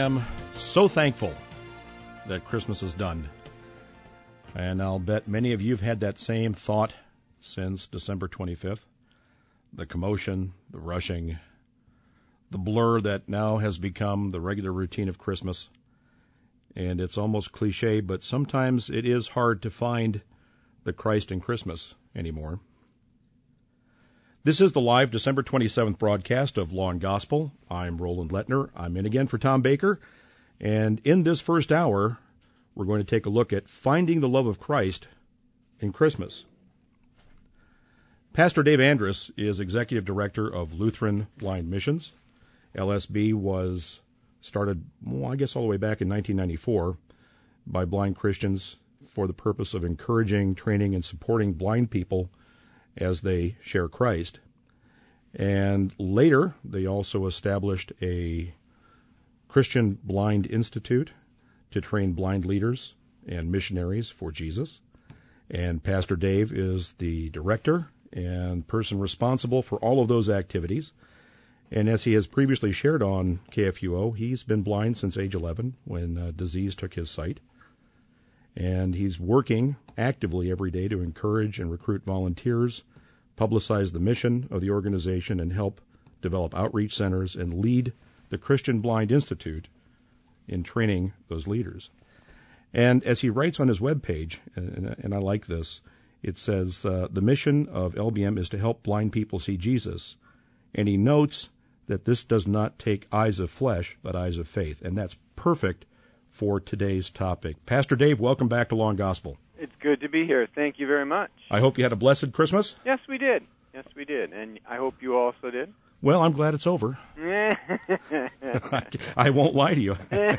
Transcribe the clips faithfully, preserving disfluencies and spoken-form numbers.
am so thankful that Christmas is done. And I'll bet many of you have had that same thought since December twenty-fifth. The commotion, the rushing, the blur that now has become the regular routine of Christmas. And it's almost cliche, but sometimes it is hard to find the Christ in Christmas anymore. This is the live December twenty-seventh broadcast of Law and Gospel. I'm Roland Lettner. I'm in again for Tom Baker. And in this first hour, we're going to take a look at finding the love of Christ in Christmas. Pastor Dave Andrus is Executive Director of Lutheran Blind Missions. L S B was started, well, I guess all the way back in nineteen ninety-four by blind Christians for the purpose of encouraging, training, and supporting blind people as they share Christ. And later, they also established a Christian Blind Institute to train blind leaders and missionaries for Jesus. And Pastor Dave is the director and person responsible for all of those activities. And as he has previously shared on K F U O, he's been blind since age eleven when uh, disease took his sight. And he's working actively every day to encourage and recruit volunteers, publicize the mission of the organization, and help develop outreach centers and lead the Christian Blind Institute in training those leaders. And as he writes on his webpage, and, and I like this, it says, uh, the mission of L B M is to help blind people see Jesus. And he notes that this does not take eyes of flesh, but eyes of faith. And that's perfect for today's topic. Pastor Dave, welcome back to Law and Gospel. It's good to be here. Thank you very much. I hope you had a blessed Christmas. Yes, we did. Yes, we did. And I hope you also did. Well, I'm glad it's over. I won't lie to you.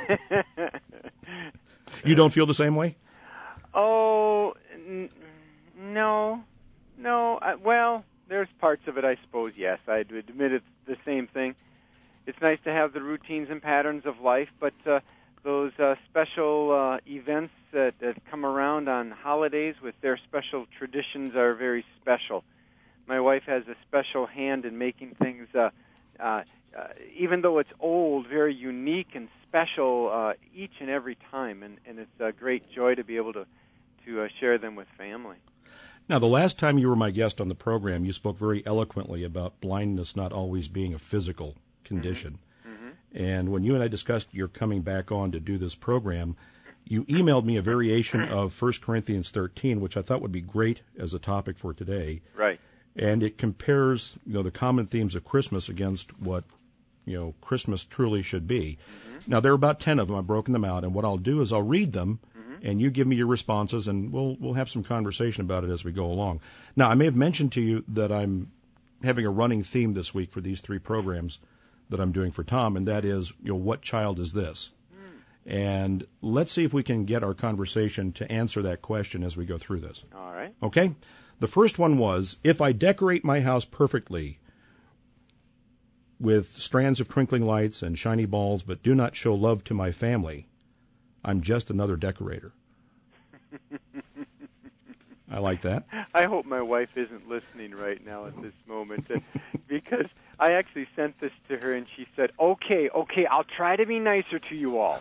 You don't feel the same way? Oh, n- no. No. I, well, there's parts of it, I suppose, yes. I'd admit it's the same thing. It's nice to have the routines and patterns of life, but uh, those uh, special uh, events that, that come around on holidays with their special traditions are very special. My wife has a special hand in making things, uh, uh, uh, even though it's old, very unique and special uh, each and every time, and, and it's a great joy to be able to, to uh, share them with family. Now, the last time you were my guest on the program, you spoke very eloquently about blindness not always being a physical condition. Mm-hmm. And when you and I discussed your coming back on to do this program, you emailed me a variation of First Corinthians thirteen, which I thought would be great as a topic for today. Right. And it compares, you know, the common themes of Christmas against what, you know, Christmas truly should be. Mm-hmm. Now, there are about ten of them. I've broken them out. And what I'll do is I'll read them, mm-hmm. and you give me your responses, and we'll we'll have some conversation about it as we go along. Now, I may have mentioned to you that I'm having a running theme this week for these three programs that I'm doing for Tom, and that is, you know, what child is this? Mm. And let's see if we can get our conversation to answer that question as we go through this. All right. Okay? The first one was, if I decorate my house perfectly with strands of twinkling lights and shiny balls, but do not show love to my family, I'm just another decorator. I like that. I hope my wife isn't listening right now at this moment, uh, because I actually sent this to her, and she said, okay, okay, I'll try to be nicer to you all.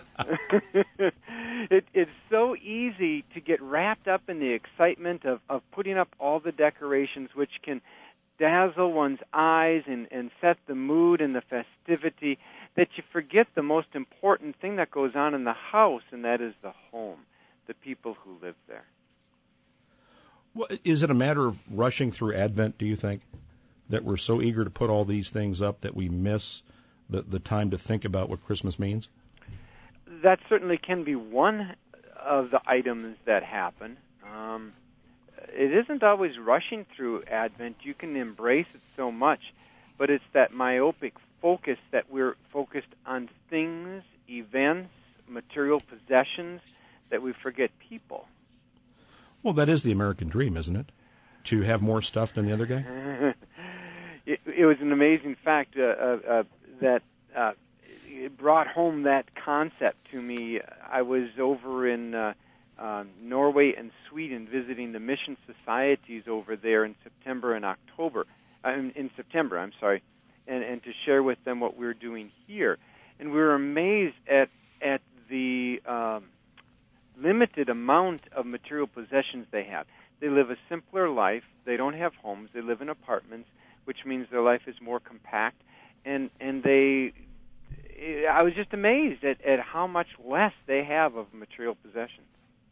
it, it's so easy to get wrapped up in the excitement of, of putting up all the decorations, which can dazzle one's eyes and, and set the mood and the festivity, that you forget the most important thing that goes on in the house, and that is the home, the people who live there. Well, is it a matter of rushing through Advent, do you think, that we're so eager to put all these things up that we miss the, the time to think about what Christmas means? That certainly can be one of the items that happen. Um, it isn't always rushing through Advent. You can embrace it so much, but it's that myopic focus that we're focused on things, events, material possessions, that we forget people. Well, that is the American dream, isn't it? To have more stuff than the other guy? it, it was an amazing fact uh, uh, uh, that uh, it brought home that concept to me. I was over in uh, uh, Norway and Sweden visiting the mission societies over there in September and October. Uh, in, in September, I'm sorry, and, and to share with them what we're doing here. and we were amazed at at the um, limited amount of material possessions they have. They live a simpler life. They don't have homes. They live in apartments, which means their life is more compact. And and they, I was just amazed at, at how much less they have of material possessions.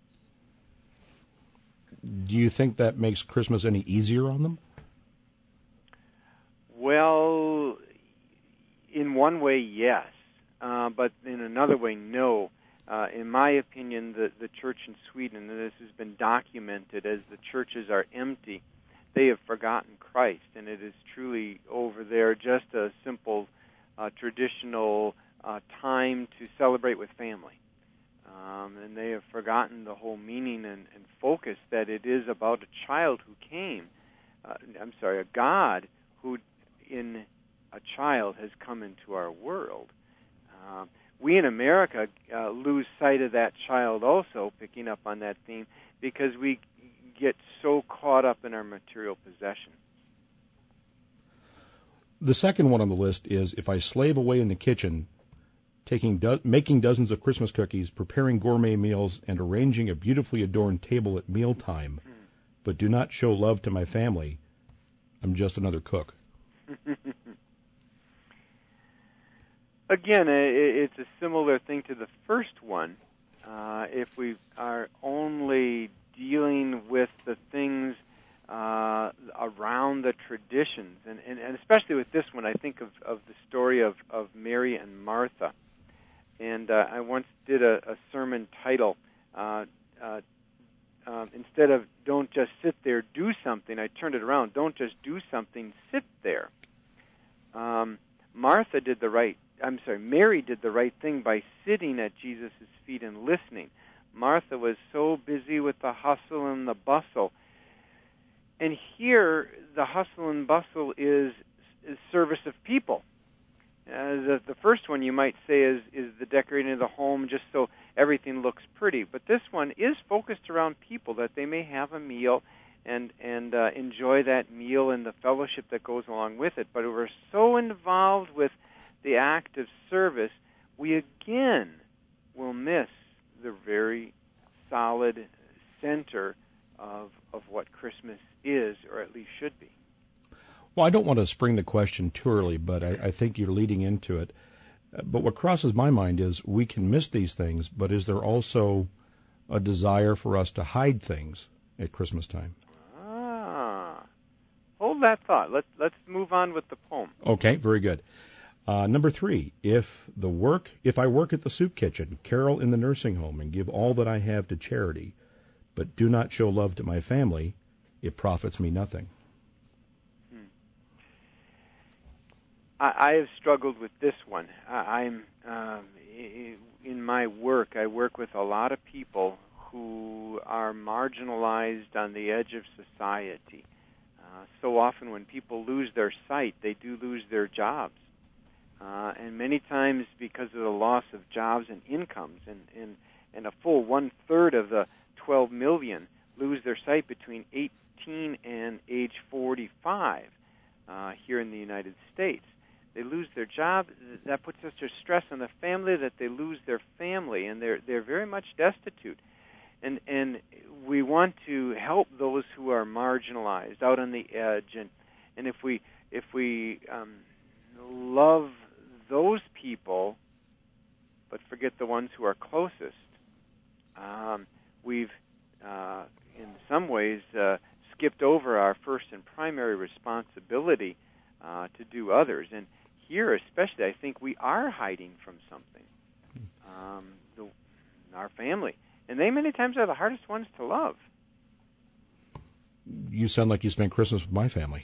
Do you think that makes Christmas any easier on them? Well, in one way, yes. Uh, but in another way, no. Uh, in my opinion, the, the church in Sweden, and this has been documented, as the churches are empty, they have forgotten Christ, and it is truly over there just a simple uh, traditional uh, time to celebrate with family. Um, and they have forgotten the whole meaning and, and focus that it is about a child who came, uh, I'm sorry, a God who in a child has come into our world. Uh, we in America uh, lose sight of that child also, picking up on that theme, because we get so caught up in our material possessions. The second one on the list is if I slave away in the kitchen, taking do- making dozens of Christmas cookies, preparing gourmet meals, and arranging a beautifully adorned table at mealtime, hmm. but do not show love to my family, I'm just another cook. Again, it's a similar thing to the first one. Uh, if we are only dealing with the things uh, around the traditions, and, and, and especially with this one, I think of, of the story of, of Mary and Martha. And uh, I once did a, a sermon title, uh, uh, um, instead of don't just sit there, do something, I turned it around, don't just do something, sit there. Um, Martha did the right I'm sorry, Mary did the right thing by sitting at Jesus' feet and listening. Martha was so busy with the hustle and the bustle. And here, the hustle and bustle is, is service of people. Uh, the, the first one, you might say, is, is the decorating of the home just so everything looks pretty. But this one is focused around people, that they may have a meal and, and uh, enjoy that meal and the fellowship that goes along with it. But we're so involved with the act of service, we again will miss the very solid center of of what Christmas is, or at least should be. Well, I don't want to spring the question too early, but I, I think you're leading into it. But what crosses my mind is we can miss these things, but is there also a desire for us to hide things at Christmas time? Ah, hold that thought. Let's let's move on with the poem. Okay, very good. Uh, number three, if the work, if I work at the soup kitchen, carol in the nursing home, and give all that I have to charity, but do not show love to my family, it profits me nothing. Hmm. I, I have struggled with this one. I, I'm um, in my work. I work with a lot of people who are marginalized on the edge of society. Uh, so often, when people lose their sight, they do lose their jobs. Uh, and many times because of the loss of jobs and incomes, and, and, and a full one-third of the twelve million lose their sight between eighteen and age forty-five uh, here in the United States. They lose their job. That puts such a stress on the family that they lose their family, and they're, they're very much destitute. And, and we want to help those who are marginalized, out on the edge, and, and if we, if we um, love those people, but forget the ones who are closest, um, we've, uh, in some ways, uh, skipped over our first and primary responsibility uh, to do others. And here, especially, I think we are hiding from something, um, the, our family. And they many times are the hardest ones to love. You sound like you spent Christmas with my family.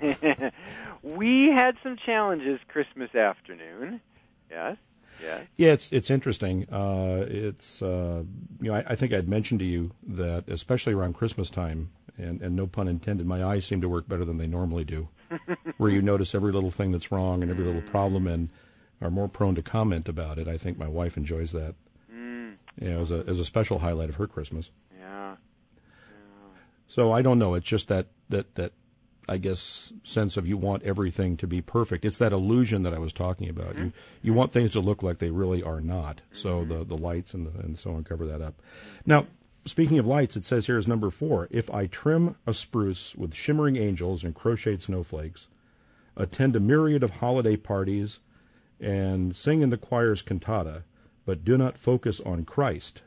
We had some challenges Christmas afternoon. Yes, yes. Yeah, it's it's interesting. Uh, it's uh, you know I, I think I'd mentioned to you that especially around Christmas time, and, and no pun intended, my eyes seem to work better than they normally do. Where you notice every little thing that's wrong and every little problem, and are more prone to comment about it. I think my wife enjoys that. Mm. Yeah, as a as a special highlight of her Christmas. Yeah. yeah. So I don't know. It's just that that that. I guess, sense of you want everything to be perfect. It's that illusion that I was talking about. Mm-hmm. You you want things to look like they really are not. Mm-hmm. So the, the lights and, the, and so on cover that up. Now, speaking of lights, it says here is number four. If I trim a spruce with shimmering angels and crocheted snowflakes, attend a myriad of holiday parties, and sing in the choir's cantata, but do not focus on Christ,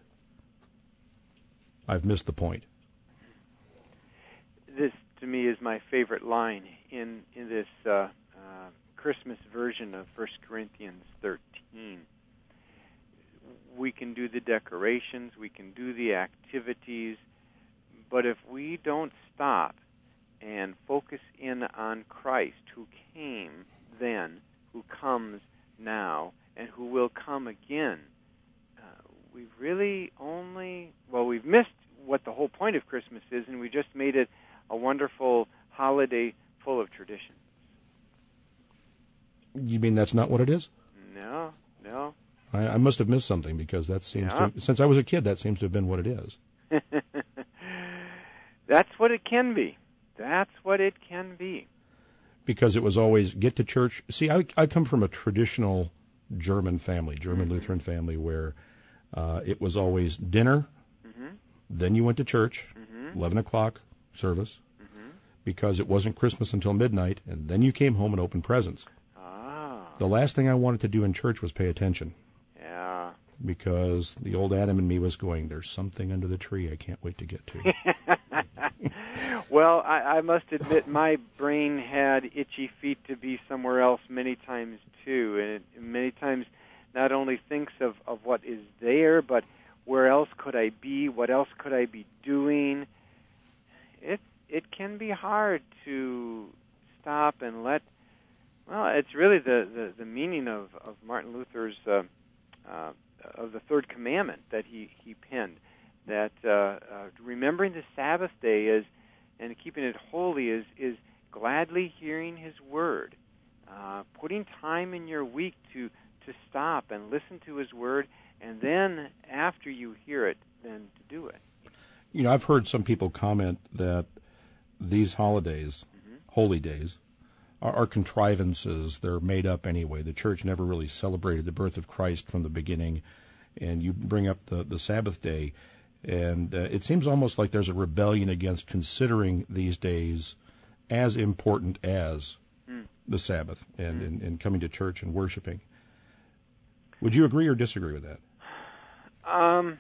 I've missed the point. This, to me, is my favorite line in, in this uh, uh, Christmas version of First Corinthians thirteen. We can do the decorations, we can do the activities, but if we don't stop and focus in on Christ, who came then, who comes now, and who will come again, uh, we've really only, well, we've missed what the whole point of Christmas is, and we just made it a wonderful holiday full of tradition. You mean that's not what it is? No, no. I, I must have missed something, because that seems yeah. to, since I was a kid, that seems to have been what it is. That's what it can be. That's what it can be. Because it was always get to church. See, I, I come from a traditional German family, German mm-hmm. Lutheran family, where uh, it was always dinner, mm-hmm. then you went to church, mm-hmm. eleven o'clock service, mm-hmm. because it wasn't Christmas until midnight, and then you came home and opened presents. Ah. The last thing I wanted to do in church was pay attention. Yeah. Because the old Adam in me was going, there's something under the tree I can't wait to get to. Well, I, I must admit my brain had itchy feet to be somewhere else many times, too. And it many times not only thinks of, of what is there, but where else could I be? What else could I be doing? It, it can be hard to stop and let, well, it's really the, the, the meaning of, of Martin Luther's, uh, uh, of the third commandment that he, he penned, that uh, uh, remembering the Sabbath day is, and keeping it holy is, is gladly hearing his word, uh, putting time in your week to, to stop and listen to his word, and then after you hear it, then to do it. You know, I've heard some people comment that these holidays, mm-hmm. holy days, are, are contrivances. They're made up anyway. The church never really celebrated the birth of Christ from the beginning, and you bring up the, the Sabbath day. And uh, it seems almost like there's a rebellion against considering these days as important as mm. the Sabbath and, mm. and, and coming to church and worshiping. Would you agree or disagree with that? Um,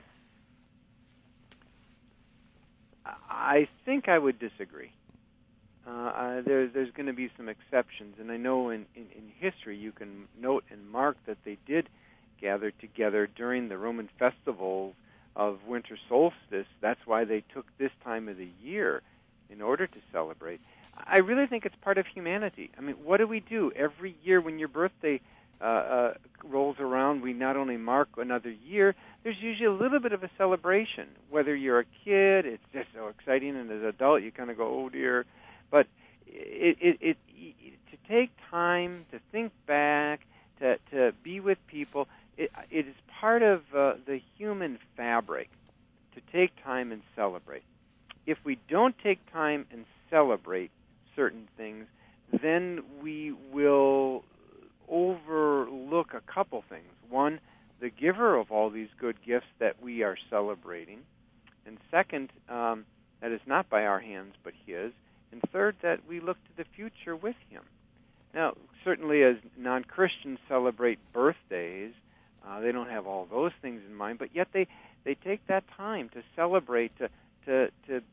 I think I would disagree. Uh, uh, there, there's going to be some exceptions, and I know in, in, in history you can note and mark that they did gather together during the Roman festivals of winter solstice. That's why they took this time of the year in order to celebrate. I really think it's part of humanity. I mean, what do we do? Every year when your birthday uh, uh, rolls around, we not only mark another year, there's usually a little bit of a celebration. Whether you're a kid, it's just so exciting, and as an adult, you kind of go, oh, dear. But it, it, it, it, to take time to think back, to, to be with people, it, it is part of uh, the human fabric to take time and celebrate. If we don't take time and celebrate certain things, then we will overlook a couple things. One, the giver of all these good gifts that we are celebrating. And second, um, that is not by our hands but his. And third, that we look to the future with him. Now, certainly as non-Christians celebrate birthdays, Uh, they don't have all those things in mind, but yet they, they take that time to celebrate, to to to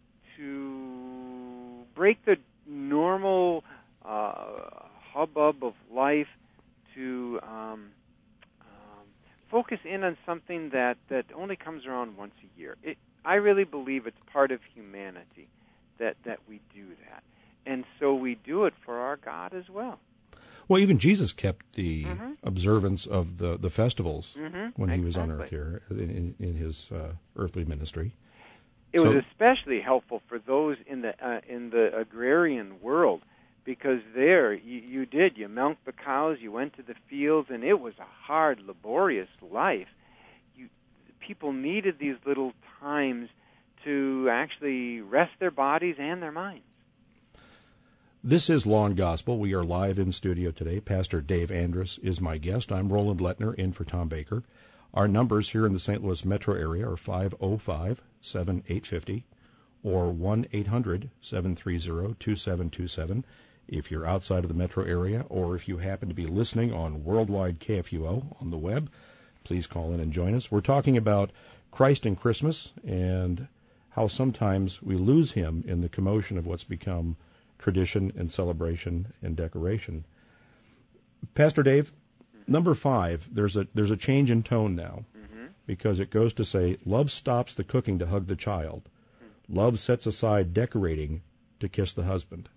to break the normal uh, hubbub of life, to um, um, focus in on something that, that only comes around once a year. It, I really believe it's part of humanity that, that we do that, and so we do it for our God as well. Well, even Jesus kept the mm-hmm. observance of the, the festivals mm-hmm. when he exactly. was on earth here in, in his uh, earthly ministry. It so, was especially helpful for those in the uh, in the agrarian world, because there you, you did you milked the cows, you went to the fields, and it was a hard, laborious life. You people needed these little times to actually rest their bodies and their minds. This is Law and Gospel. We are live in studio today. Pastor Dave Andrus is my guest. I'm Roland Lettner, in for Tom Baker. Our numbers here in the Saint Louis metro area are five oh five, seven eight five oh or one eight hundred, seven three zero, two seven two seven. If you're outside of the metro area, or if you happen to be listening on Worldwide K F U O on the web, please call in and join us. We're talking about Christ and Christmas and how sometimes we lose him in the commotion of what's become tradition and celebration and decoration. Pastor Dave, number five, there's a there's a change in tone now, mm-hmm. because it goes to say, love stops the cooking to hug the child. Mm-hmm. Love sets aside decorating to kiss the husband.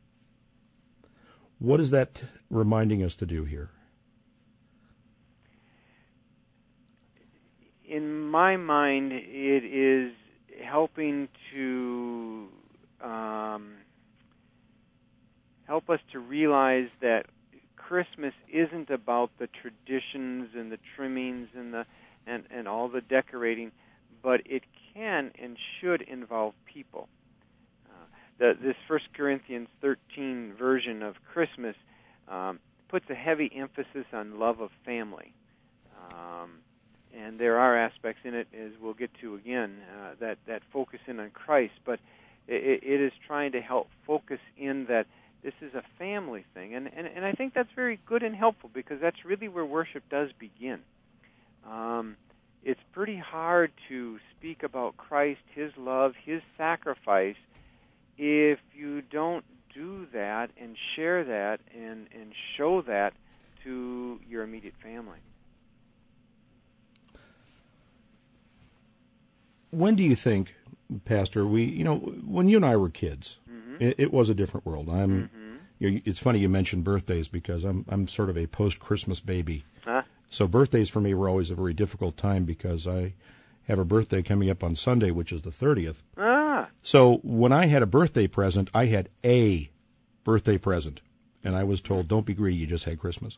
What is that reminding us to do here? In my mind, it is helping to um, help us to realize that Christmas isn't about the traditions and the trimmings and the and, and all the decorating, but it can and should involve people. Uh, the, this First Corinthians thirteen version of Christmas um, puts a heavy emphasis on love of family. Um, and there are aspects in it, as we'll get to again, uh, that, that focus in on Christ, but it, it is trying to help focus in that this is a family thing, and, and, and I think that's very good and helpful because that's really where worship does begin. Um, it's pretty hard to speak about Christ, his love, his sacrifice, if you don't do that and share that and, and show that to your immediate family. When do you think, Pastor, we, you know, when you and I were kids, mm-hmm. it, it was a different world. I'm, mm-hmm. you know, it's funny you mentioned birthdays because I'm, I'm sort of a post-Christmas baby. Huh? So birthdays for me were always a very difficult time because I have a birthday coming up on Sunday, which is the thirtieth. Ah. So when I had a birthday present, I had a birthday present, and I was told, "Don't be greedy, you just had Christmas."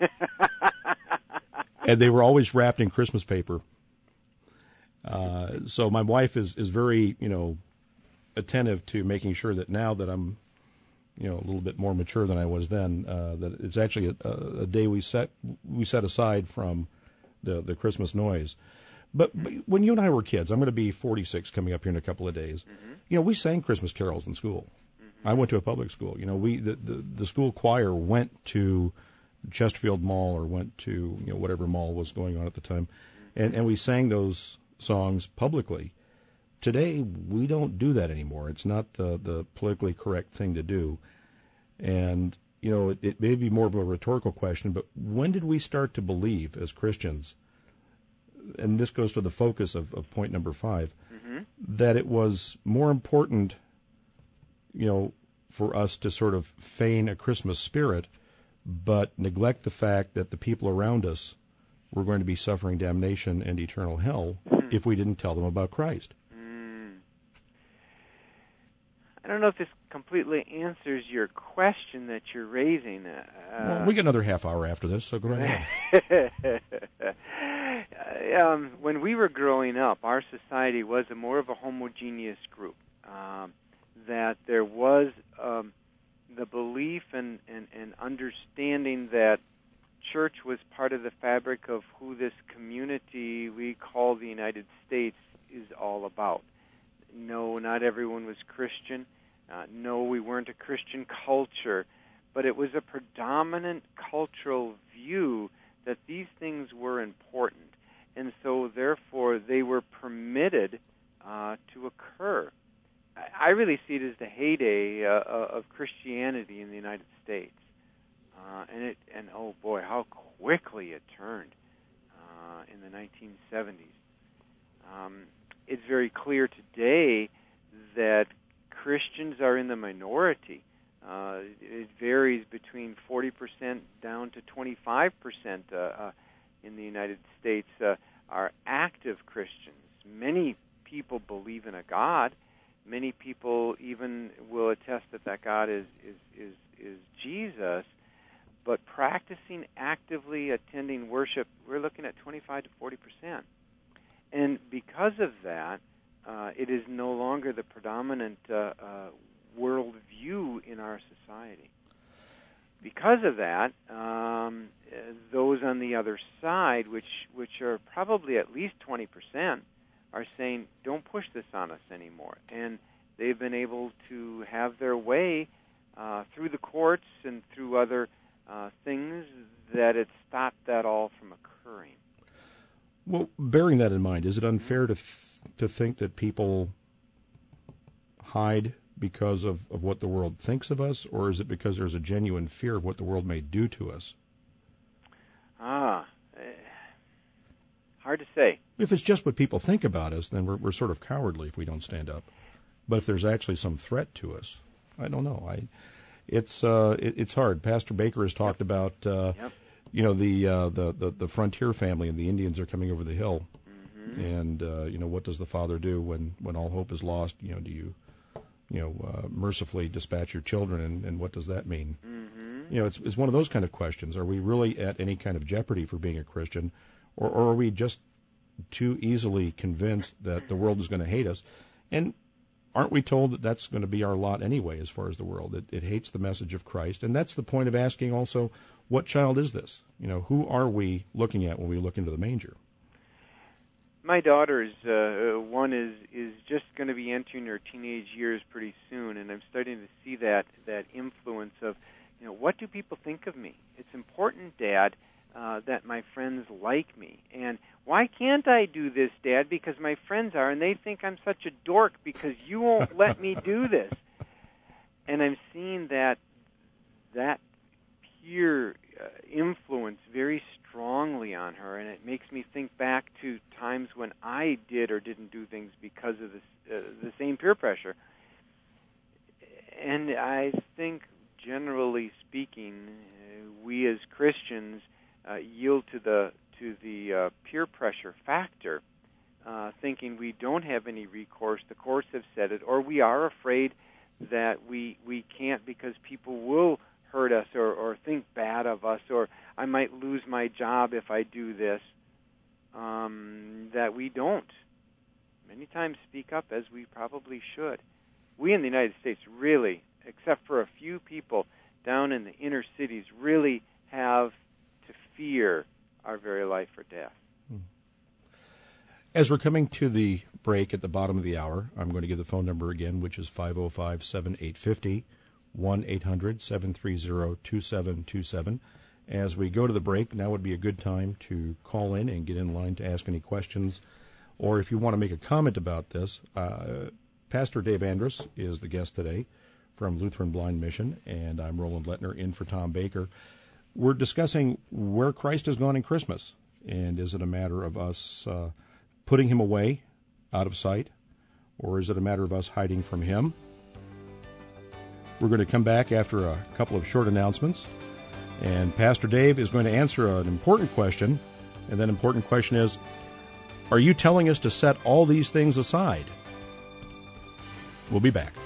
And they were always wrapped in Christmas paper. Uh, so my wife is, is very, you know, attentive to making sure that now that I'm, you know, a little bit more mature than I was then, uh, that it's actually a, a day we set we set aside from the the Christmas noise. But, but when you and I were kids, I'm going to be forty-six coming up here in a couple of days. Mm-hmm. You know, we sang Christmas carols in school. Mm-hmm. I went to a public school. You know, we the, the the school choir went to Chesterfield Mall or went to, you know, whatever mall was going on at the time, mm-hmm. and and we sang those songs publicly. Today, we don't do that anymore. It's not the, the politically correct thing to do. And, you know, it, it may be more of a rhetorical question, but when did we start to believe as Christians, and this goes to the focus of, of point number five, mm-hmm. that it was more important, you know, for us to sort of feign a Christmas spirit, but neglect the fact that the people around us were going to be suffering damnation and eternal hell if we didn't tell them about Christ? Mm. I don't know if this completely answers your question that you're raising. Uh, well, we get another half hour after this, so go right ahead. um, when we were growing up, our society was a more of a homogeneous group. Um, that there was um, the belief and, and, and understanding that church was part of the fabric of who this community we call the United States is all about. No, not everyone was Christian. Uh, no, we weren't a Christian culture. But it was a predominant cultural view that these things were important. And so, therefore, they were permitted uh, to occur. I, I really see it as the heyday uh, of Christianity in the United States. Uh, and it, and oh boy, how quickly it turned uh, in the nineteen seventies. Um, it's very clear today that Christians are in the minority. Uh, it varies between forty percent down to twenty-five percent uh, uh, in the United States uh, are active Christians. Many people believe in a God. Many people even will attest that that God is is is, is Jesus. But practicing actively attending worship, we're looking at twenty-five to forty percent. And because of that, uh, it is no longer the predominant uh, uh, worldview in our society. Because of that, um, those on the other side, which which are probably at least twenty percent, are saying, don't push this on us anymore. And they've been able to have their way uh, through the courts and through other uh, things that it stopped that all from occurring. Well, bearing that in mind, is it unfair to th- to think that people hide because of, of what the world thinks of us, or is it because there's a genuine fear of what the world may do to us? Ah, uh, hard to say. If it's just what people think about us, then we're, we're sort of cowardly if we don't stand up. But if there's actually some threat to us, I don't know. I, it's uh, it, it's hard. Pastor Baker has talked yep. about, uh, yep. you know, the, uh, the the the frontier family and the Indians are coming over the hill, mm-hmm. and uh, you know, what does the father do when, when all hope is lost? You know, do you you know, uh, mercifully dispatch your children, and, and what does that mean? Mm-hmm. You know, it's it's one of those kind of questions. Are we really at any kind of jeopardy for being a Christian, or, or are we just too easily convinced that the world is going to hate us? And aren't we told that that's going to be our lot anyway as far as the world? It, it hates the message of Christ, and that's the point of asking also, what child is this? You know, who are we looking at when we look into the manger? My daughters, uh, one is, is just going to be entering her teenage years pretty soon, and I'm starting to see that, that influence of, you know, what do people think of me? It's important, Dad, uh, that my friends like me. And why can't I do this, Dad? Because my friends are, and they think I'm such a dork because you won't let me do this. And I'm seeing that that peer uh, influence very strongly on her, and it makes me think back to times when I did or didn't do things because of this, uh, the same peer pressure. And I think, generally speaking, uh, we as Christians uh, yield to the to the uh, peer pressure factor, uh, thinking we don't have any recourse. The courts have said it, or we are afraid that we we can't because people will hurt us or, or think bad of us, or I might lose my job if I do this, um, that we don't many times speak up as we probably should. We in the United States really, except for a few people down in the inner cities, really have to fear our very life or death. As we're coming to the break at the bottom of the hour, I'm going to give the phone number again, which is five oh five, seven eight five oh, one eight hundred, seven three zero, two seven two seven. As we go to the break, now would be a good time to call in and get in line to ask any questions. Or if you want to make a comment about this, uh, Pastor Dave Andrus is the guest today from Lutheran Blind Mission, and I'm Roland Lettner in for Tom Baker. We're discussing where Christ has gone in Christmas, and is it a matter of us uh, putting him away, out of sight, or is it a matter of us hiding from him? We're going to come back after a couple of short announcements, and Pastor Dave is going to answer an important question, and that important question is, are you telling us to set all these things aside? We'll be back.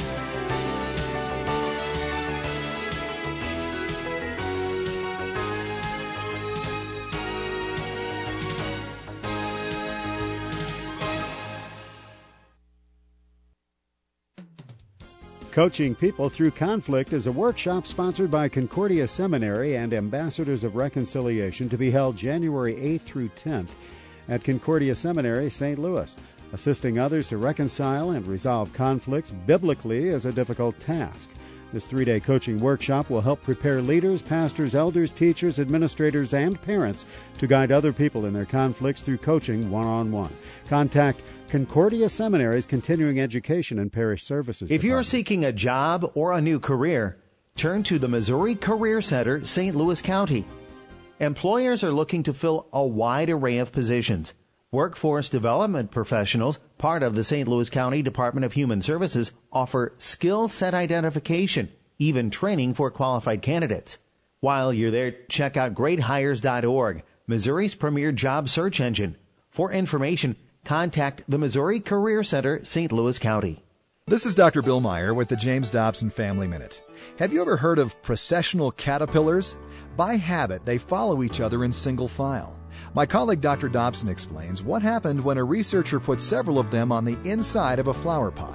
Coaching People Through Conflict is a workshop sponsored by Concordia Seminary and Ambassadors of Reconciliation to be held January eighth through tenth at Concordia Seminary, Saint Louis. Assisting others to reconcile and resolve conflicts biblically is a difficult task. This three-day coaching workshop will help prepare leaders, pastors, elders, teachers, administrators, and parents to guide other people in their conflicts through coaching one-on-one. Contact Concordia Seminary's Continuing Education and Parish Services If Department. you're seeking a job or a new career, turn to the Missouri Career Center, Saint Louis County. Employers are looking to fill a wide array of positions. Workforce development professionals, part of the Saint Louis County Department of Human Services, offer skill set identification, even training for qualified candidates. While you're there, check out great hires dot org, Missouri's premier job search engine. For information, contact the Missouri Career Center, Saint Louis County. This is Doctor Bill Meyer with the James Dobson Family Minute. Have you ever heard of processional caterpillars? By habit, they follow each other in single file. My colleague Doctor Dobson explains what happened when a researcher put several of them on the inside of a flower pot.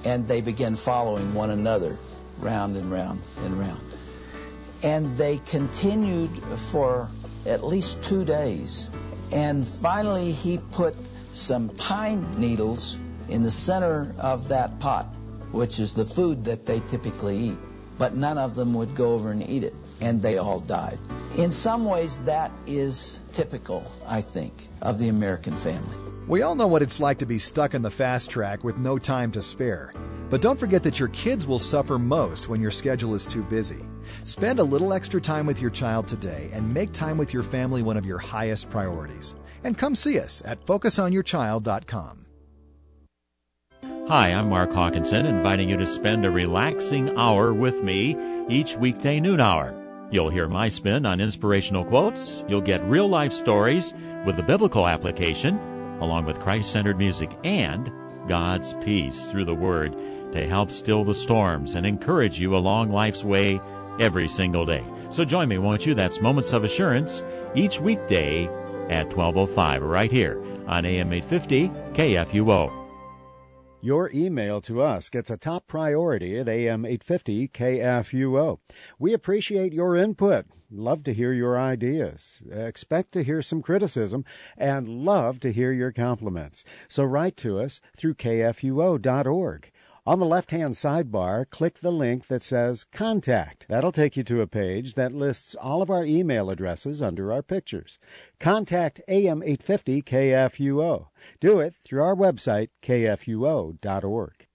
and they begin following one another round and round and round. And they continued for at least two days. And finally, he put some pine needles in the center of that pot, which is the food that they typically eat. But none of them would go over and eat it, and they all died. In some ways, that is typical, I think, of the American family. We all know what it's like to be stuck in the fast track with no time to spare. But don't forget that your kids will suffer most when your schedule is too busy. Spend a little extra time with your child today and make time with your family one of your highest priorities. And come see us at focus on your child dot com. Hi, I'm Mark Hawkinson, inviting you to spend a relaxing hour with me each weekday noon hour. You'll hear my spin on inspirational quotes. You'll get real-life stories with the biblical application, along with Christ-centered music and God's peace through the Word to help still the storms and encourage you along life's way every single day. So join me, won't you? That's Moments of Assurance each weekday at twelve oh five right here on A M eight fifty K F U O. Your email to us gets a top priority at A M eight fifty K F U O. We appreciate your input. Love to hear your ideas. Expect to hear some criticism and love to hear your compliments. So write to us through K F U O dot org. On the left-hand sidebar, click the link that says Contact. That'll take you to a page that lists all of our email addresses under our pictures. Contact A M eight fifty K F U O. Do it through our website, K F U O dot org.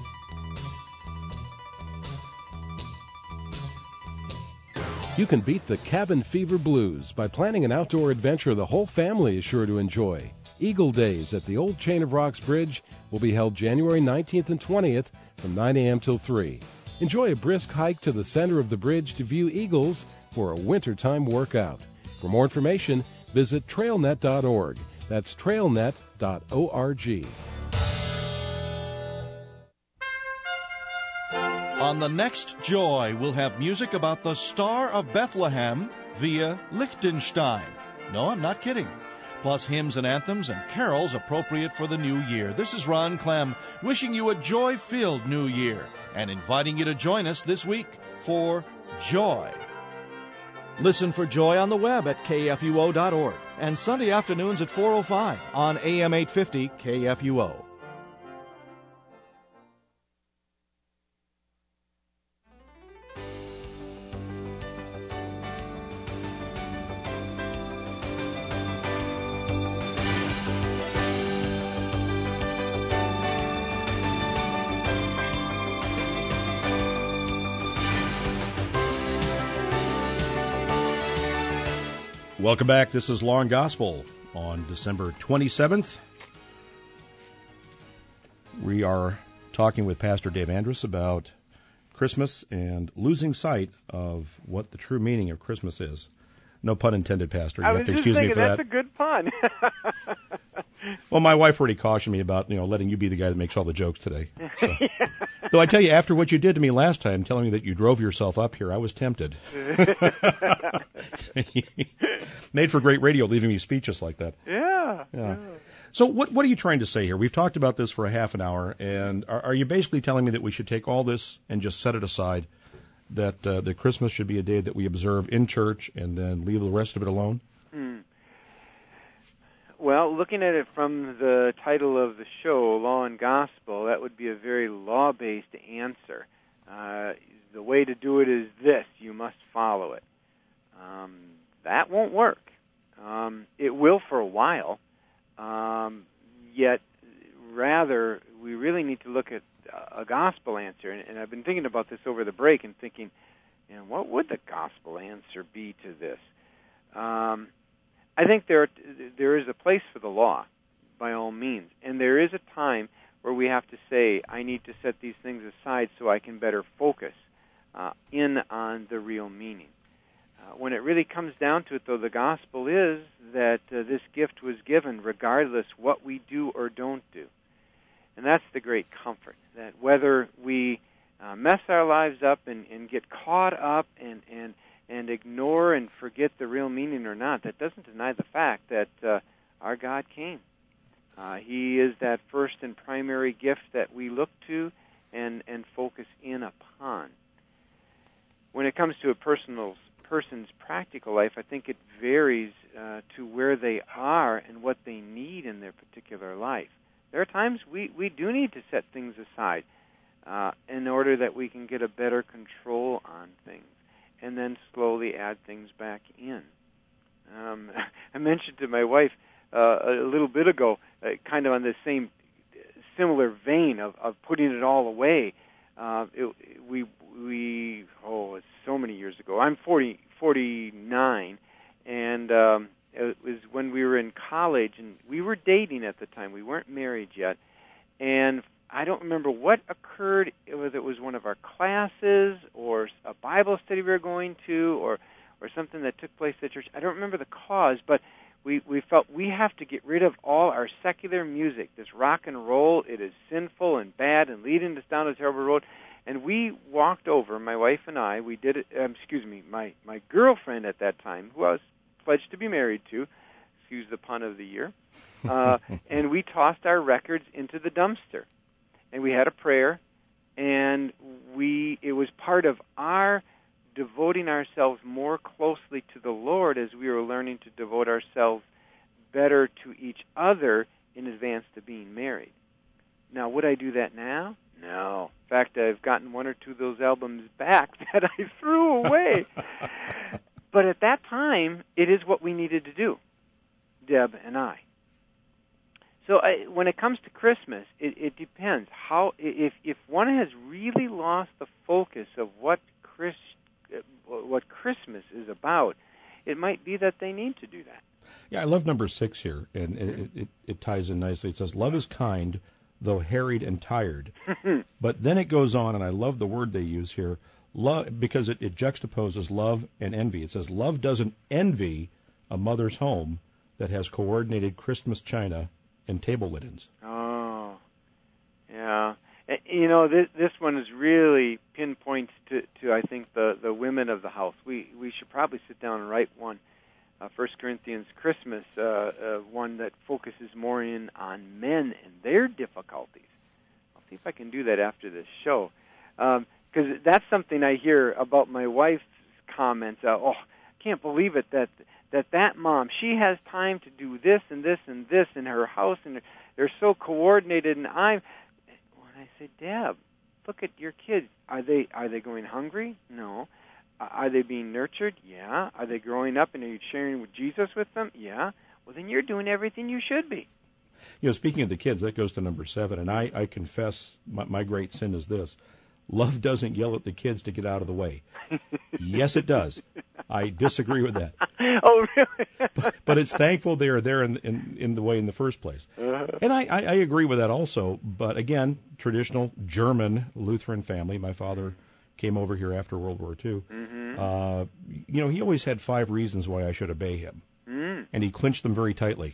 You can beat the cabin fever blues by planning an outdoor adventure the whole family is sure to enjoy. Eagle Days at the Old Chain of Rocks Bridge will be held January nineteenth and twentieth from nine a.m. till three. Enjoy a brisk hike to the center of the bridge to view eagles for a wintertime workout. For more information, visit trail net dot org. That's trail net dot org. On the next Joy, we'll have music about the Star of Bethlehem via Liechtenstein. No, I'm not kidding. Plus hymns and anthems and carols appropriate for the new year. This is Ron Clem wishing you a joy-filled new year and inviting you to join us this week for Joy. Listen for Joy on the web at K F U O dot org and Sunday afternoons at four oh five on A M eight fifty K F U O. Welcome back. This is Law and Gospel on December twenty-seventh. We are talking with Pastor Dave Andrus about Christmas and losing sight of what the true meaning of Christmas is. No pun intended, Pastor. You I have was to just excuse thinking, me for that's that. a good pun. Well, my wife already cautioned me about, you know, letting you be the guy that makes all the jokes today. So. Yeah. Though I tell you, after what you did to me last time, telling me that you drove yourself up here, I was tempted. Made for great radio, leaving me speechless like that. Yeah. Yeah. yeah. So what what are you trying to say here? We've talked about this for a half an hour, and are, are you basically telling me that we should take all this and just set it aside, that uh, that Christmas should be a day that we observe in church and then leave the rest of it alone? Hmm. Well, looking at it from the title of the show, Law and Gospel, that would be a very law-based answer. Uh, the way to do it is this: you must follow it. Um, that won't work. Um, it will for a while. Um, yet, rather, we really need to look at a gospel answer. And, and I've been thinking about this over the break and thinking, you know, what would the gospel answer be to this? Um, I think there there is a place for the law, by all means. And there is a time where we have to say, I need to set these things aside so I can better focus uh, in on the real meaning. Uh, when it really comes down to it, though, the gospel is that uh, this gift was given regardless what we do or don't do. And that's the great comfort, that whether we uh, mess our lives up and, and get caught up and, and, and ignore and forget the real meaning or not, that doesn't deny the fact that uh, our God came. Uh, he is that first and primary gift that we look to, and, and focus in upon. When it comes to a personal person's practical life, I think it varies uh, to where they are and what they need in their particular life. There are times we, we do need to set things aside uh, in order that we can get a better control on things, and then slowly add things back in. Um, I mentioned to my wife uh, a little bit ago, uh, kind of on the same similar vein of, of putting it all away. Uh, it, we we oh, it's so many years ago. I'm forty, forty-nine, and um, it was when we were in college, and we were dating at the time. We weren't married yet, and I don't remember what occurred, whether it was one of our classes or a Bible study we were going to, or or something that took place at church. I don't remember the cause, but we, we felt we have to get rid of all our secular music, this rock and roll. It is sinful and bad and leading us down a terrible road. And we walked over, my wife and I, we did it, um, excuse me, my, my girlfriend at that time, who I was pledged to be married to, excuse the pun of the year, uh, and we tossed our records into the dumpster. And we had a prayer, and we it was part of our devoting ourselves more closely to the Lord as we were learning to devote ourselves better to each other in advance to being married. Now, would I do that now? No. In fact, I've gotten one or two of those albums back that I threw away. But at that time, it is what we needed to do, Deb and I. So I, when it comes to Christmas, it, it depends. How if if one has really lost the focus of what Chris, what Christmas is about, it might be that they need to do that. Yeah, I love number six here, and it, it, it ties in nicely. It says, "Love is kind, though harried and tired." But then it goes on, and I love the word they use here, love, because it, it juxtaposes love and envy. It says, "Love doesn't envy a mother's home that has coordinated Christmas china and table linens." Oh, yeah. You know, this this one is really pinpoints to, to I think, the, the women of the house. We we should probably sit down and write one, uh, First Corinthians Christmas, uh, uh, one that focuses more in on men and their difficulties. I'll see if I can do that after this show, because um, that's something I hear about my wife's comments. Uh, oh, I can't believe it that that that mom, she has time to do this and this and this in her house, and they're so coordinated, and I'm... I said, Deb, look at your kids. Are they are they going hungry? No. Uh, are they being nurtured? Yeah. Are they growing up and are you sharing with Jesus with them? Yeah. Well, then you're doing everything you should be. You know, speaking of the kids, that goes to number seven, and I, I confess my, my great sin is this. Love doesn't yell at the kids to get out of the way. Yes, it does. I disagree with that. Oh, really? but, but it's thankful they are there in, in, in the way in the first place. Uh-huh. And I, I, I agree with that also. But again, traditional German Lutheran family. My father came over here after World War Two. Mm-hmm. Uh, you know, he always had five reasons why I should obey him. Mm. And he clinched them very tightly.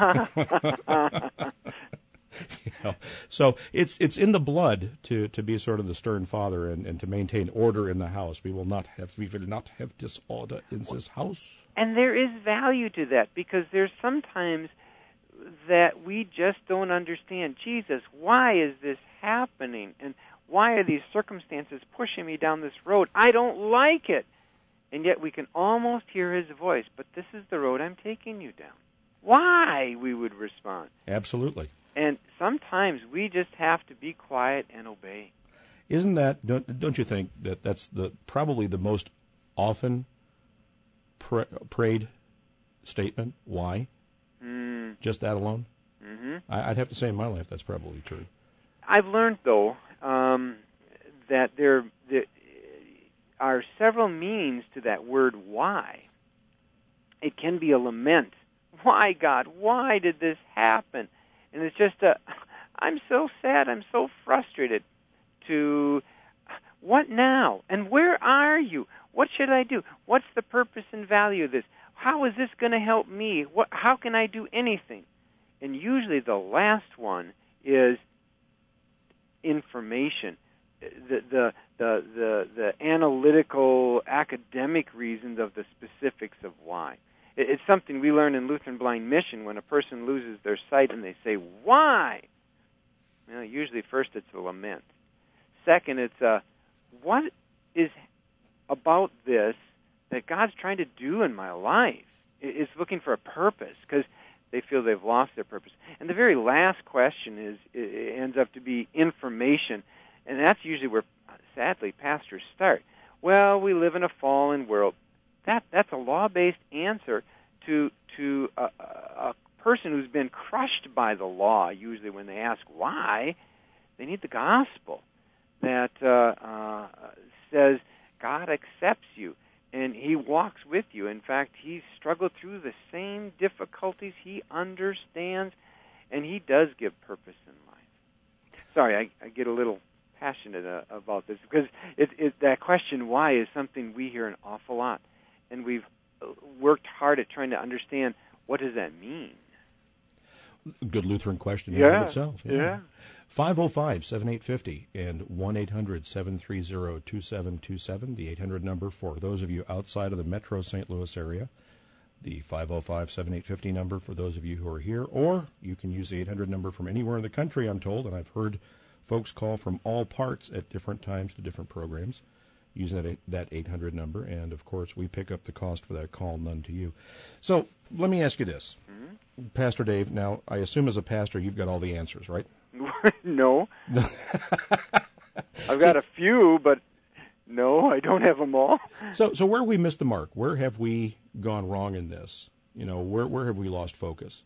You know, so it's it's in the blood to, to be sort of the stern father and, and to maintain order in the house. We will not have we will not have disorder in this house. And there is value to that, because there's sometimes that we just don't understand. Jesus, why is this happening? And why are these circumstances pushing me down this road? I don't like it. And yet we can almost hear his voice, but this is the road I'm taking you down. Why? We would respond. Absolutely. And sometimes we just have to be quiet and obey. Isn't that, don't, don't you think, that that's the probably the most often pr- prayed statement? Why? Mm. Just that alone? Mm-hmm. I, I'd have to say in my life that's probably true. I've learned, though, um, that there, there are several meanings to that word why. It can be a lament. Why, God? Why did this happen? And it's just a, I'm so sad, I'm so frustrated, to, what now? And where are you? What should I do? What's the purpose and value of this? How is this going to help me? What, how can I do anything? And usually the last one is information, the the the the, the analytical, academic reasons of the specifics of why. It's something we learn in Lutheran Blind Mission when a person loses their sight and they say, why? Well, usually first it's a lament. Second, it's uh, what is about this that God's trying to do in my life? It's looking for a purpose because they feel they've lost their purpose. And the very last question is it ends up to be information, and that's usually where, sadly, pastors start. Well, we live in a fallen world. That that's a law-based answer to to a, a person who's been crushed by the law. Usually, when they ask why, they need the gospel that uh, uh, says God accepts you and He walks with you. In fact, He's struggled through the same difficulties. He understands, and He does give purpose in life. Sorry, I, I get a little passionate uh, about this because it, it, that question why is something we hear an awful lot, and we've worked hard at trying to understand what does that mean. Good Lutheran question in yeah. and of itself. Yeah. five oh five, seven eight five oh and one eight hundred, seven three zero, two seven two seven, the eight hundred number for those of you outside of the metro Saint Louis area, the five oh five, seven eight five oh number for those of you who are here, or you can use the eight hundred number from anywhere in the country, I'm told, and I've heard folks call from all parts at different times to different programs using that, that eight hundred number, and of course we pick up the cost for that call, none to you. So let me ask you this, mm-hmm. Pastor Dave, now I assume as a pastor you've got all the answers, right? No. I've got a few, but no, I don't have them all. So so where have we missed the mark? Where have we gone wrong in this? You know, where where have we lost focus?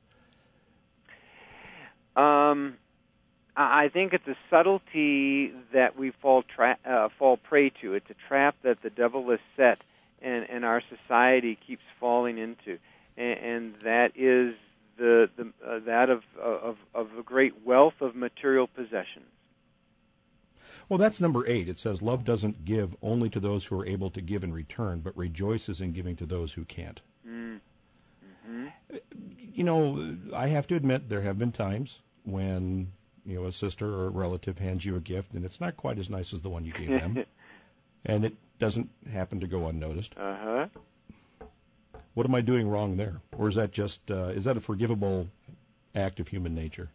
Um, I think it's a subtlety that we fall tra- uh, fall prey to. It's a trap that the devil has set, and, and our society keeps falling into, and, and that is the, the uh, that of, of of a great wealth of material possessions. Well, that's number eight. It says, love doesn't give only to those who are able to give in return, but rejoices in giving to those who can't. Mm. Mm-hmm. You know, I have to admit there have been times when, you know, a sister or a relative hands you a gift, and it's not quite as nice as the one you gave them, and it doesn't happen to go unnoticed. Uh-huh. What am I doing wrong there? Or is that just, uh, is that a forgivable act of human nature?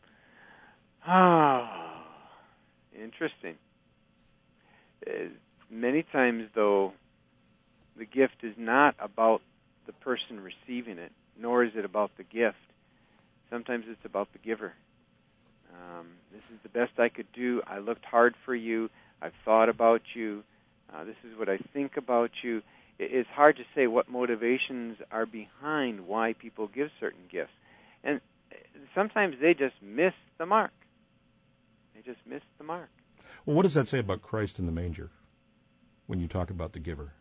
Ah, interesting. Uh, many times, though, the gift is not about the person receiving it, nor is it about the gift. Sometimes it's about the giver. Um, this is the best I could do. I looked hard for you. I've thought about you. Uh, this is what I think about you. It's hard to say what motivations are behind why people give certain gifts. And sometimes they just miss the mark. They just miss the mark. Well, what does that say about Christ in the manger when you talk about the giver?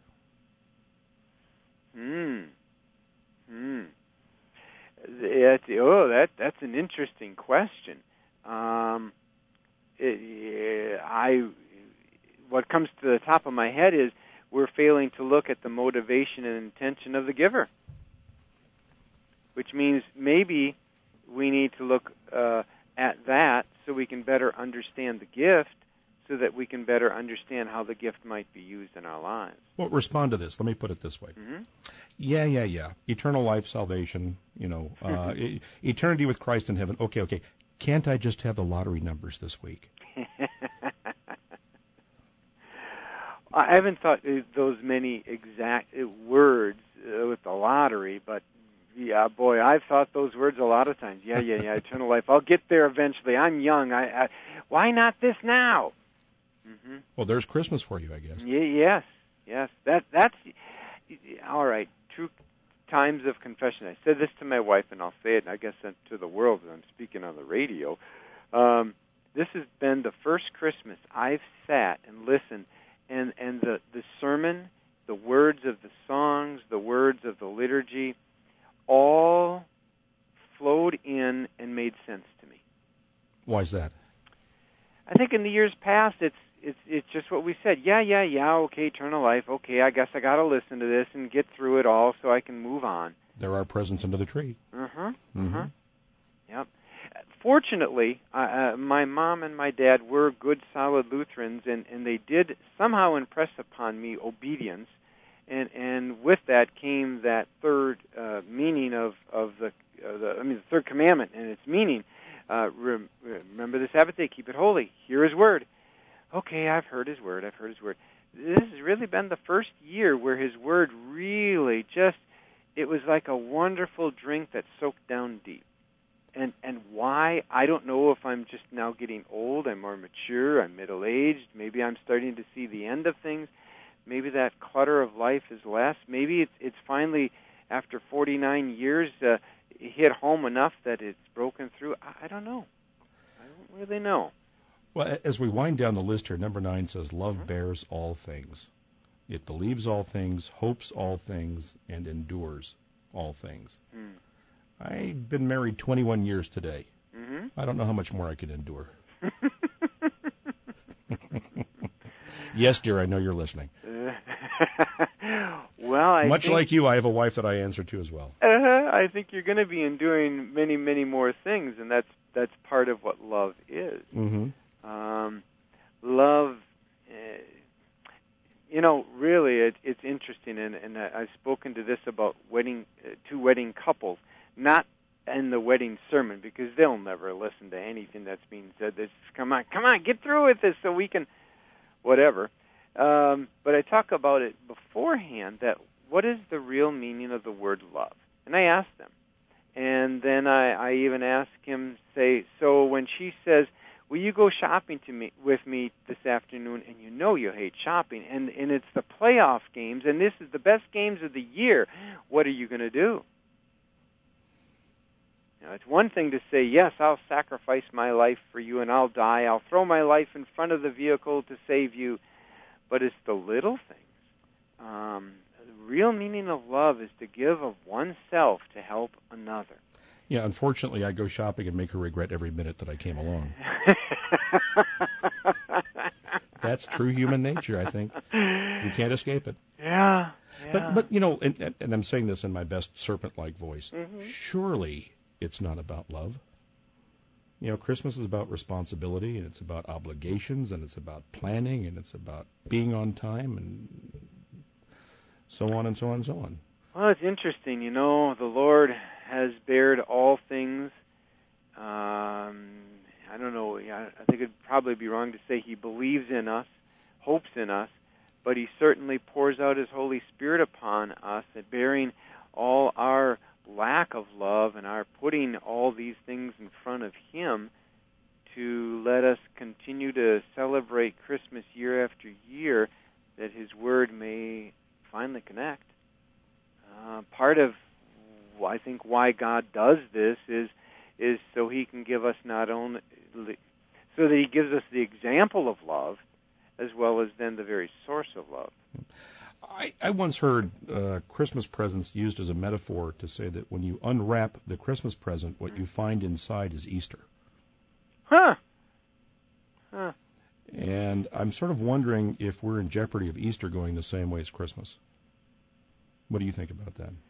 Hmm. Hmm. That's, oh, that that's an interesting question. Um, it, I what comes to the top of my head is we're failing to look at the motivation and intention of the giver, which means maybe we need to look uh, at that so we can better understand the gift, so that we can better understand how the gift might be used in our lives. Well, respond to this. Let me put it this way. Mm-hmm. Yeah, yeah, yeah. Eternal life, salvation, you know, uh, e- eternity with Christ in heaven. Okay, okay. Can't I just have the lottery numbers this week? I haven't thought those many exact words uh, with the lottery, but yeah, boy, I've thought those words a lot of times. Yeah, yeah, yeah, eternal life. I'll get there eventually. I'm young. I, I why not this now? Mm-hmm. Well, there's Christmas for you, I guess. Yeah, yes, yes. That that's all right. True times of confession. I said this to my wife, and I'll say it, I guess, to the world when I'm speaking on the radio. Um, this has been the first Christmas I've sat and listened. And and the, the sermon, the words of the songs, the words of the liturgy, all flowed in and made sense to me. Why is that? I think in the years past, it's it's it's just what we said. Yeah, yeah, yeah. Okay, eternal life. Okay, I guess I got to listen to this and get through it all so I can move on. There are presents under the tree. Uh huh. Mm-hmm. Uh huh. Yep. Fortunately, uh, uh, my mom and my dad were good, solid Lutherans, and, and they did somehow impress upon me obedience, and and with that came that third uh, meaning of of the, uh, the I mean the third commandment and its meaning. Uh, rem- remember the Sabbath day, keep it holy. Hear His word. okay, I've heard his word, I've heard his word. This has really been the first year where his word really just, it was like a wonderful drink that soaked down deep. And and why? I don't know if I'm just now getting old, I'm more mature, I'm middle-aged, maybe I'm starting to see the end of things, maybe that clutter of life is less, maybe it's, it's finally, after forty-nine years, uh, hit home enough that it's broken through. I, I don't know. I don't really know. Well, as we wind down the list here, number nine says, love mm-hmm. bears all things. It believes all things, hopes all things, and endures all things. Mm. I've been married twenty-one years today. Mm-hmm. I don't know how much more I can endure. Yes, dear, I know you're listening. Well, I Much think, like you, I have a wife that I answer to as well. Uh-huh, I think you're going to be enduring many, many more things, and that's that's part of what love is. Mm-hmm. Um, love, uh, you know, really, it, it's interesting, and, and I've spoken to this about wedding, uh, two wedding couples, not in the wedding sermon, because they'll never listen to anything that's being said. This, come on, come on, get through with this so we can, whatever. Um, but I talk about it beforehand, that what is the real meaning of the word love? And I ask them. And then I, I even ask him, say, so when she says, will you go shopping to me with me this afternoon? And you know you hate shopping, and, and it's the playoff games, and this is the best games of the year. What are you going to do? Now, it's one thing to say, yes, I'll sacrifice my life for you, and I'll die. I'll throw my life in front of the vehicle to save you. But it's the little things. Um, the real meaning of love is to give of oneself to help another. Yeah, unfortunately, I go shopping and make her regret every minute that I came along. That's true human nature, I think. You can't escape it. Yeah. yeah. But, but you know, and, and I'm saying this in my best serpent-like voice, mm-hmm. surely it's not about love. You know, Christmas is about responsibility, and it's about obligations, and it's about planning, and it's about being on time, and so on and so on and so on. Well, it's interesting. You know, the Lord has bared all things. Um, I don't know. I think it'd probably be wrong to say he believes in us, hopes in us, but he certainly pours out his Holy Spirit upon us, and bearing all our lack of love and our putting all these things in front of him to let us continue to celebrate Christmas year after year, that his word may finally connect. Uh, part of, I think, why God does this is is so he can give us not only, so that he gives us the example of love, as well as then the very source of love. I, I once heard uh, Christmas presents used as a metaphor to say that when you unwrap the Christmas present, what you find inside is Easter. Huh. Huh. And I'm sort of wondering if we're in jeopardy of Easter going the same way as Christmas. What do you think about that?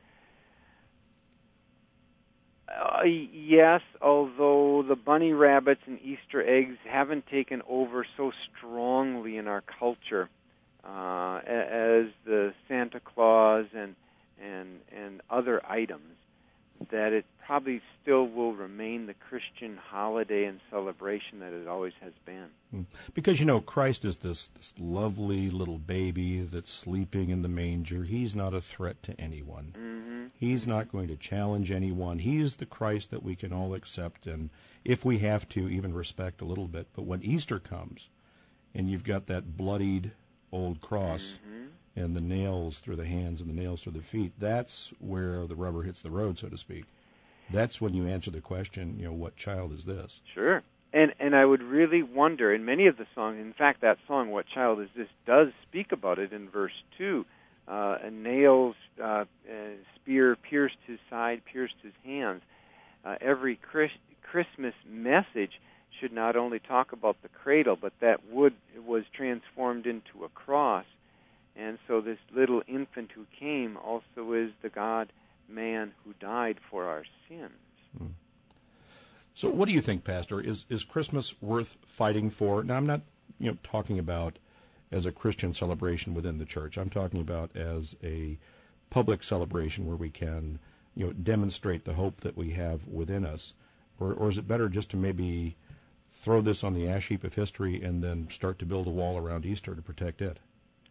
Uh, yes, although the bunny rabbits and Easter eggs haven't taken over so strongly in our culture uh, as the Santa Claus and and and other items, that it probably still will remain the Christian holiday and celebration that it always has been. Because, you know, Christ is this, this lovely little baby that's sleeping in the manger. He's not a threat to anyone. Mm-hmm. He's not going to challenge anyone. He is the Christ that we can all accept and, if we have to, even respect a little bit. But when Easter comes and you've got that bloodied old cross mm-hmm. and the nails through the hands and the nails through the feet, that's where the rubber hits the road, so to speak. That's when you answer the question, you know, what child is this? Sure. And and I would really wonder, in many of the songs, in fact, that song, What Child Is This, does speak about it in verse two. Uh, a nail's uh, a spear pierced his side, pierced his hands. Uh, every Chris, Christmas message should not only talk about the cradle, but that wood was transformed into a cross. And so this little infant who came also is the God-man who died for our sins. Hmm. So what do you think, Pastor? Is is Christmas worth fighting for? Now, I'm not you know, talking about as a Christian celebration within the church. I'm talking about as a public celebration where we can you know, demonstrate the hope that we have within us. Or, or is it better just to maybe throw this on the ash heap of history and then start to build a wall around Easter to protect it.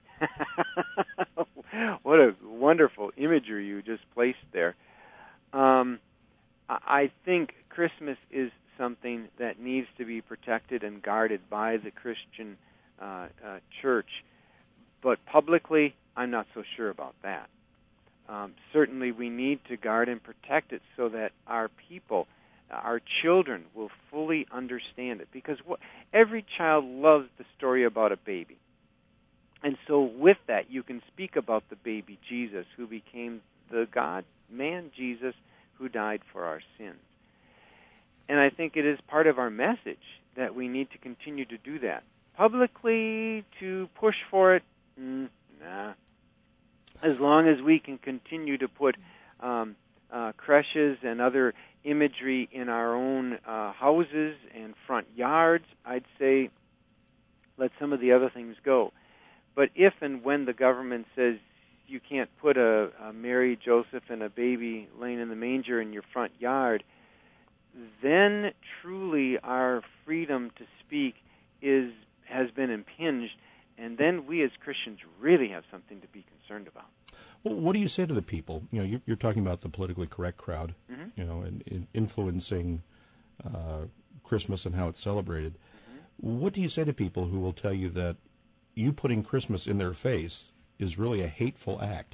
What a wonderful imagery you just placed there. Um, I think Christmas is something that needs to be protected and guarded by the Christian uh, uh, church. But publicly, I'm not so sure about that. Um, certainly we need to guard and protect it so that our people, our children, will fully understand it. Because what, every child loves the story about a baby. And so with that, you can speak about the baby Jesus, who became the God-man Jesus who died for our sins. And I think it is part of our message that we need to continue to do that. Publicly, to push for it, mm, nah. As long as we can continue to put um, uh, creches and other imagery in our own uh, houses and front yards, I'd say let some of the other things go. But if and when the government says you can't put a, a Mary, Joseph, and a baby laying in the manger in your front yard, then truly our freedom to speak is has been impinged, and then we as Christians really have something to be concerned about. Well, what do you say to the people? You know, you're, you're talking about the politically correct crowd, mm-hmm. you know, and, and influencing uh, Christmas and how it's celebrated. Mm-hmm. What do you say to people who will tell you that you putting Christmas in their face is really a hateful act?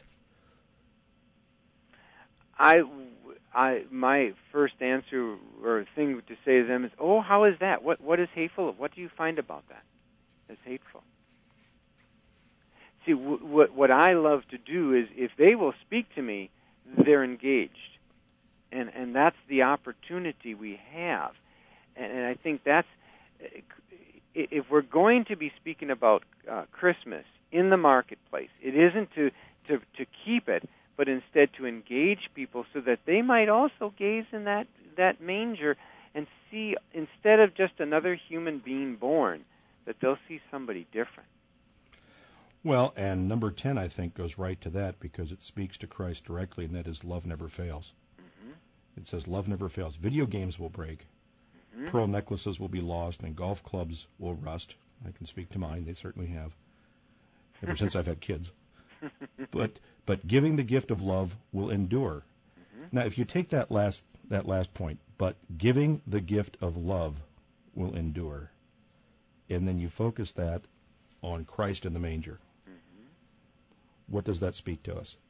I, I, my first answer or thing to say to them is, "Oh, how is that? What, what is hateful? What do you find about that as hateful?" See, w- what what I love to do is, if they will speak to me, they're engaged, and and that's the opportunity we have, and, and I think that's. If we're going to be speaking about uh, Christmas in the marketplace, it isn't to, to, to keep it, but instead to engage people so that they might also gaze in that, that manger and see, instead of just another human being born, that they'll see somebody different. Well, and number ten, I think, goes right to that because it speaks to Christ directly, and that is love never fails. Mm-hmm. It says love never fails. Video games will break. Mm-hmm. Pearl necklaces will be lost, and golf clubs will rust. I can speak to mine. They certainly have, ever since I've had kids. But but giving the gift of love will endure. Mm-hmm. Now, if you take that last that last point, but giving the gift of love will endure, and then you focus that on Christ in the manger, mm-hmm. what does that speak to us?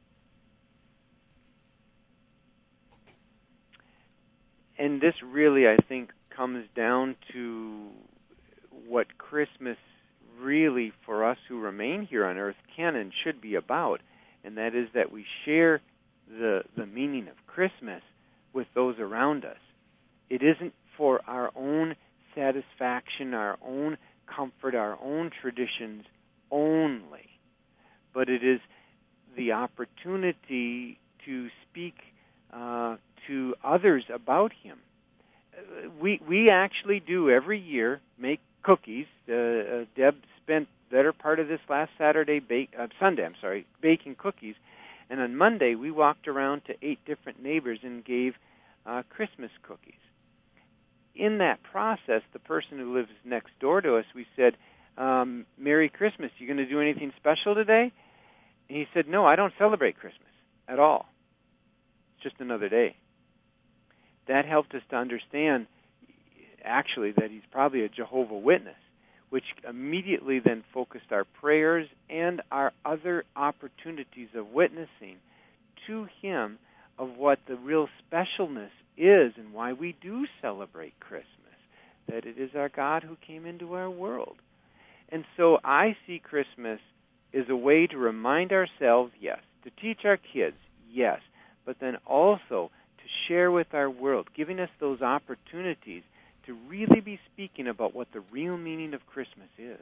And this really, I think, comes down to what Christmas really, for us who remain here on earth, can and should be about, and that is that we share the the meaning of Christmas with those around us. It isn't for our own satisfaction, our own comfort, our own traditions only, but it is the opportunity to speak uh, to others about Him. We we actually do every year make cookies. Uh, uh, Deb spent the better part of this last Saturday, bake, uh, Sunday, I'm sorry, baking cookies. And on Monday, we walked around to eight different neighbors and gave uh, Christmas cookies. In that process, the person who lives next door to us, we said, um, Merry Christmas. You going to do anything special today? And he said, no, I don't celebrate Christmas at all. It's just another day. That helped us to understand, actually, that he's probably a Jehovah's Witness, which immediately then focused our prayers and our other opportunities of witnessing to him of what the real specialness is and why we do celebrate Christmas, that it is our God who came into our world. And so I see Christmas as a way to remind ourselves, yes, to teach our kids, yes, but then also to share with our world, giving us those opportunities to really be speaking about what the real meaning of Christmas is.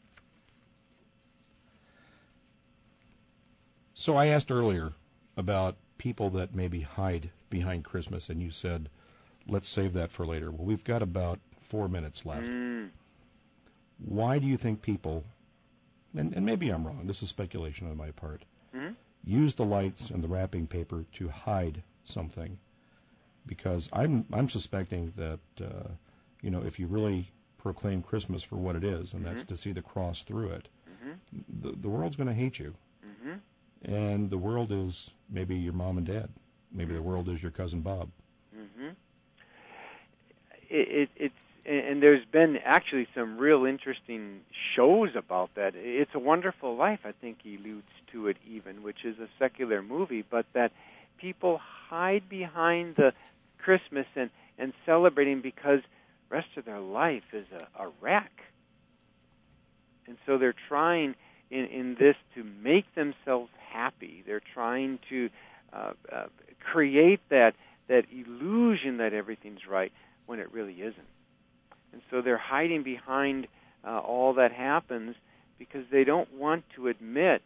So I asked earlier about people that maybe hide behind Christmas, and you said, let's save that for later. Well, we've got about four minutes left. Mm. Why do you think people, and, and maybe I'm wrong, this is speculation on my part, Mm-hmm. use the lights and the wrapping paper to hide something? Because I'm I'm suspecting that, uh, you know, if you really proclaim Christmas for what it is, and that's mm-hmm. to see the cross through it. Mm-hmm. The, the world's going to hate you. Mm-hmm. And the world is maybe your mom and dad. Maybe the world is your cousin Bob. Mm-hmm. It, it, it's and there's been actually some real interesting shows about that. It's a Wonderful Life, I think he alludes to it even, which is a secular movie, but that people hide behind the Christmas and, and celebrating because the rest of their life is a, a wreck. And so they're trying in, in this to make themselves happy. They're trying to uh, uh, create that that illusion that everything's right when it really isn't. And so they're hiding behind uh, all that happens because they don't want to admit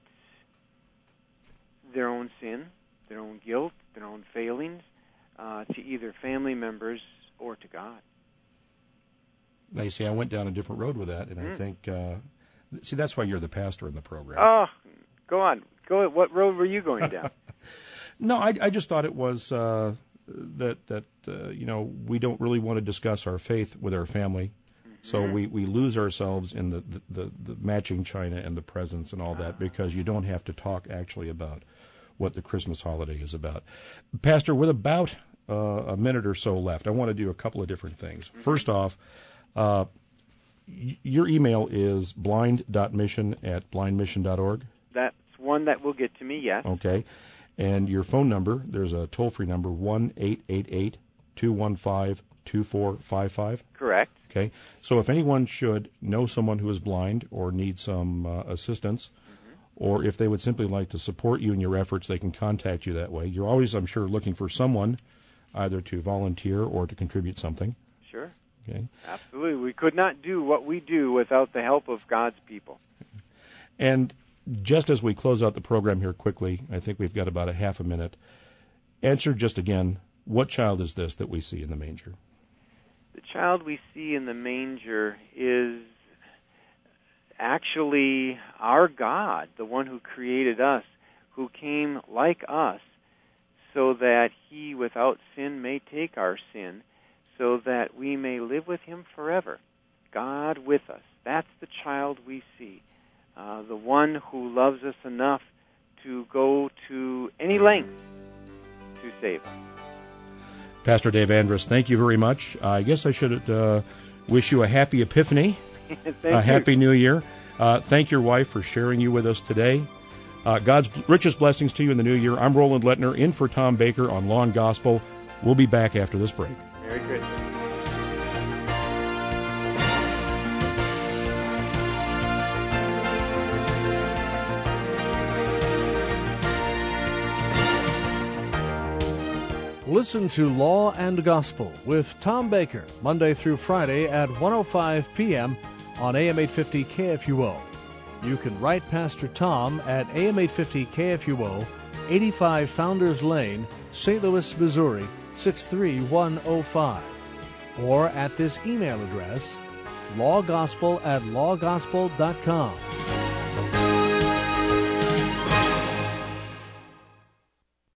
their own sin, their own guilt, their own failings uh, to either family members or to God. Now, you see, I went down a different road with that, and mm. I think, uh, see, that's why you're the pastor in the program. Oh, go on. Go. What road were you going down? No, I, I just thought it was uh, that, that uh, you know, we don't really want to discuss our faith with our family. Mm-hmm. So we, we lose ourselves in the, the, the, the matching china and the presents and all that because you don't have to talk actually about what the Christmas holiday is about. Pastor, with about uh, a minute or so left, I want to do a couple of different things. Mm-hmm. First off, uh, y- your email is blind.mission at blindmission dot org. That's one that will get to me, yes. Okay. And your phone number, there's a toll-free number, one eight eight eight, two one five, two four five five. Correct. Okay. So if anyone should know someone who is blind or needs some uh, assistance, mm-hmm. or if they would simply like to support you in your efforts, they can contact you that way. You're always, I'm sure, looking for someone either to volunteer or to contribute something. Sure. Okay. Absolutely. We could not do what we do without the help of God's people. And just as we close out the program here quickly, I think we've got about a half a minute. Answer just again, what child is this that we see in the manger? The child we see in the manger is actually our God, the one who created us, who came like us so that he, without sin, may take our sin, so that we may live with him forever. God with us. That's the child we see. Uh, the one who loves us enough to go to any length to save us. Pastor Dave Andrus, thank you very much. Uh, I guess I should uh, wish you a happy Epiphany, a happy New Year. Uh, thank your wife for sharing you with us today. Uh, God's richest blessings to you in the new year. I'm Roland Lettner, in for Tom Baker on Law and Gospel. We'll be back after this break. Merry Christmas. Listen to Law and Gospel with Tom Baker, Monday through Friday at one oh five p.m. on A M eight fifty K F U O. You can write Pastor Tom at A M eight fifty K F U O, eighty-five Founders Lane, Saint Louis, Missouri, six three one oh five. Or at this email address, lawgospel at lawgospel dot com.